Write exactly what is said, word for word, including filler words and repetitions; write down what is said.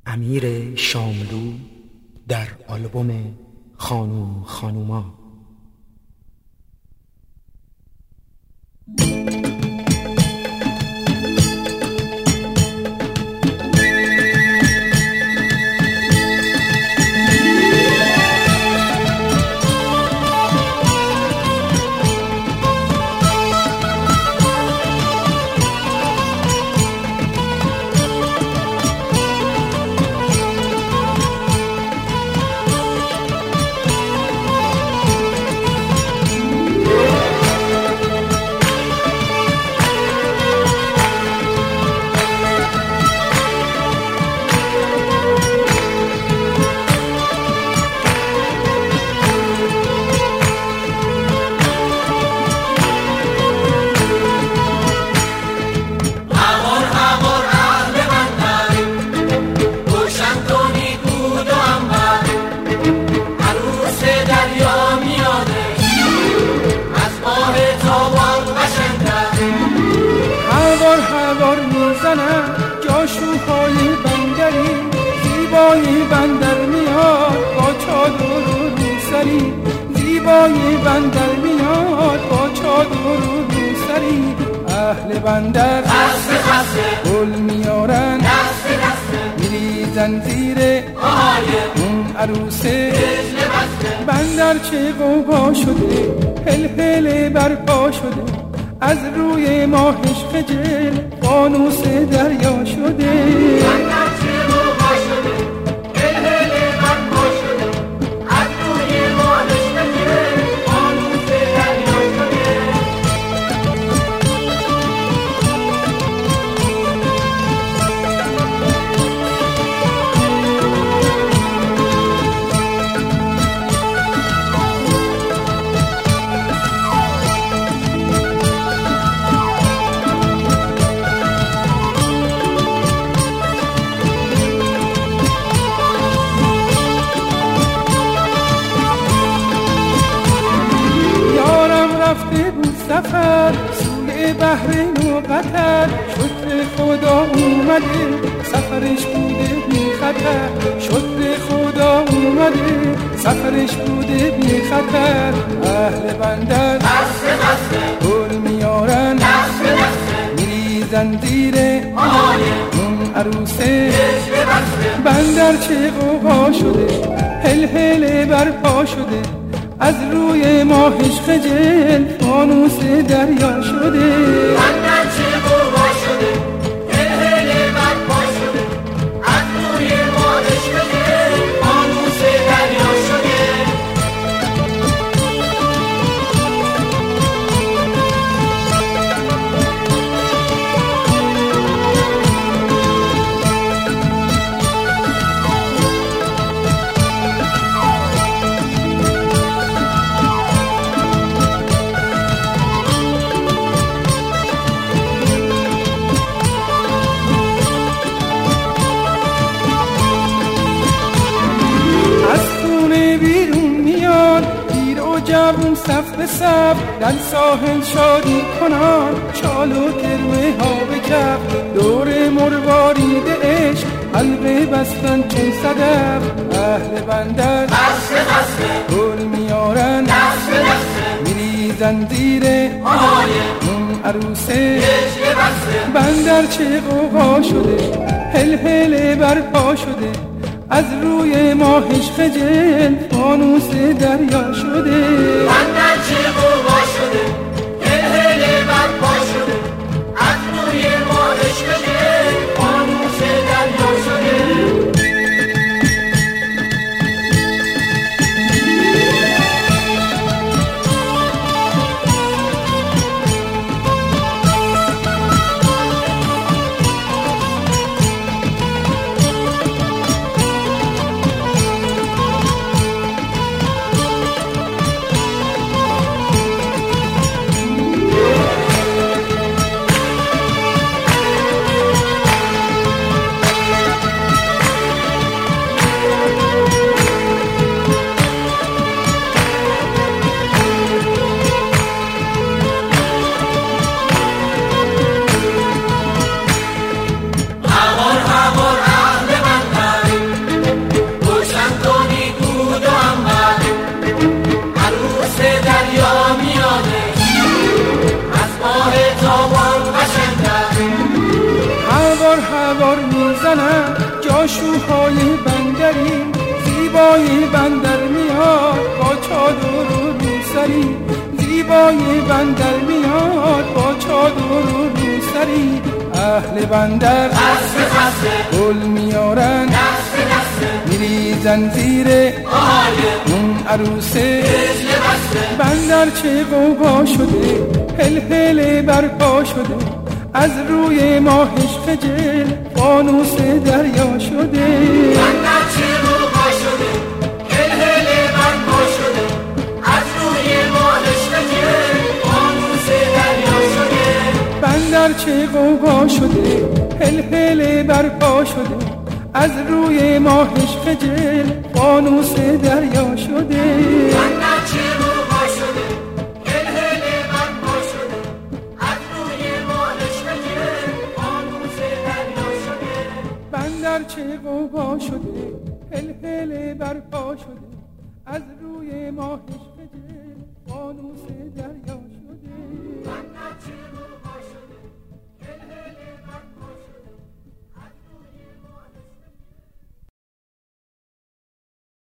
امیر شاملو در آلبوم خانوم خانوما. جاشوهای بندری زیبای بندر میاد با چادر و روسری، زیبای بندر میاد با چادر و روسری. اهل بندر خسته خسته گل میارن دسته دسته، میریزن زیر آهای اون عروسه. دجله بسته بندر چه غوغا شده، هل هل برپا شده، از روی ماهش خجل فانوس دریا شده. بندر چه غوغا شده، هل هل برپا شده، از روی ماهش خجل فانوس دریا شده. رفته بود سفر سوی بحرین و قطر، شکر خدا اومده سفرش بوده بی خطر، شکر خدا اومده سفرش بوده بی خطر. اهل بندر دسته دسته گل میارن دسته دسته، میریزن زیر آهای اون عروسه. دجله بسته بندر چه غوغا شده، هل هل برپا شده، از روی ماهش خجل فانوس دریا شده. بندر چه غوغا شده، هل هل برپا شده، از روی ماهش خجل فانوس دریا شده. جوون صف به صف در ساحل شادی کنان، شال و تروه ها به کف دور مروارید عشق حلقه بستن چون صدف. اهل بندر دسته دسته گل میارن دسته دسته، میریزن زیر آهای اون عروسه. دجله بسته بندر چه غوغا شده، هل هل برپا شده، از روی ماهش خجل فانوس دریا شده. بندر چه غوغا شده، هل هل برپا شده، از روی ماهش خجل فانوس دریا شده. سوار میزنم جاشوهای بندری، زیبای بندر میاد با چادر و روسری، زیبای بندر میاد با چادر و روسری. اهل بندر گل میارن میریزن زیر اون عروسه. بندر چه غوغا شده، هل هل برپا شده، از روی ماهش خجل فانوس دریا شده. بندر چه غوغا شده، هل هل برپا شده، از روی ماهش خجل فانوس دریا شده. بندر چه غوغا شده، هل هل برپا شده، از روی ماهش خجل فانوس دریا شده. بندر چه غوغا شده، هل هل برپا شده، از روی ماهش خجل فانوس دریا شده. بندر چه غوغا شده، هل هل برپا شده، از روی ماهش خجل فانوس دریا شده.